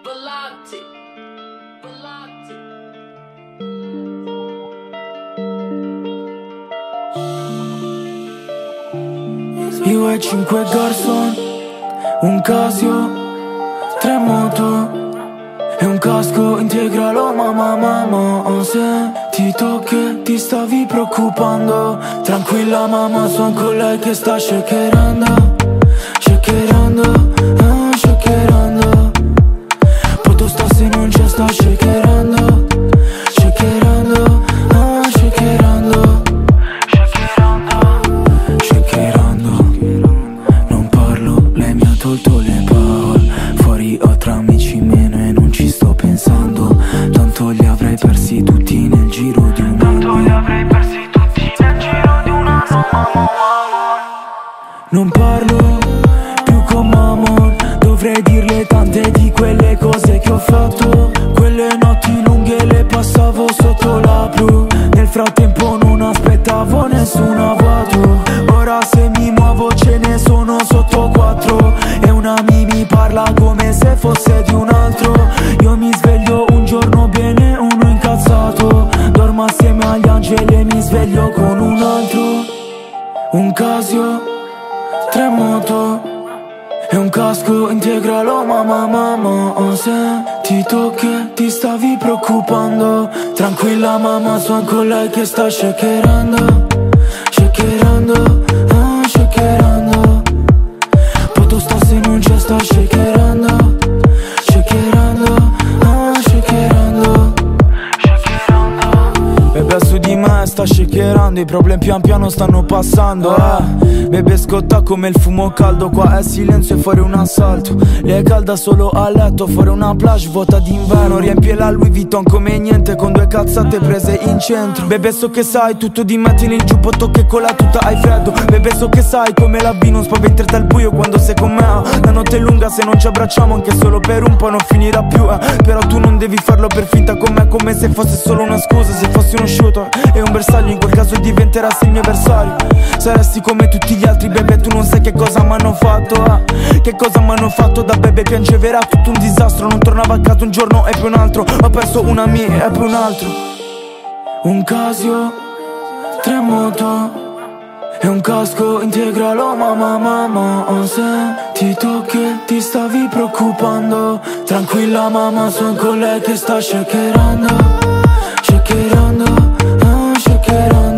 Bellotti, Bellotti. Io e 5 garçon, un Casio, 3 moto e un casco integralo, mamma. Sentito che ti stavi preoccupando. Tranquilla mamma, son con lei che sta shakerando. Shakerando. Poto sta se non c'è, sta shakerando. Shakerando. Non parlo, lei mi ha tolto le parole. Fuori ho tra amici meno e non ci sto pensando. Tanto li avrei persi tutti nel giro di un anno. Non parlo più con Mamon. Dovrei dirle tante di quelle cose che ho fatto. Quelle notti lunghe le passavo sotto la blu. Nel frattempo non aspettavo nessuna auto. Ora se mi muovo ce ne sono sotto 4. E una mi parla come se fosse di un altro. Io mi sveglio un giorno bene, uno incazzato. Dormo assieme agli angeli e mi sveglio con un altro. Un Casio, 3 moto e un casco integralo, mamma. Ho sentito che ti stavi preoccupando. Tranquilla mamma, son con lei che sta shakerando. Poto sta se non c'è, sta shakerando. Bebe su di me sta shakerando. I problemi pian piano stanno passando, Bebe scotta come il fumo caldo. Qua è silenzio e fuori un assalto. Lei è calda solo a letto, fuori una plage vuota d'inverno. Riempie la Louis Vuitton come niente, con 2 cazzate prese in centro. Bebe so che sai tutto di me, tieni il giubbotto che con la tuta hai freddo. Bebe so che sai come la B non spaventerti al buio quando sei con me. La notte è lunga, se non ci abbracciamo anche solo per un po' non finirà più, Però tu non devi farlo per finta con me, come se fosse solo una scusa. Se fossi uno shooter e un bersaglio, in quel caso diventerassi il mio avversario. Saresti come tutti gli altri, bebe, tu non sai che cosa m'hanno fatto, Che cosa m'hanno fatto, da bebe piangeva, tutto un disastro. Non tornavo a casa un giorno e poi un altro. Ho perso una mia e poi un altro. Un Casio, 3 moto e un casco integralo, mamma. Ho sentito che ti stavi preoccupando. Tranquilla mamma, son con lei che sta shakerando.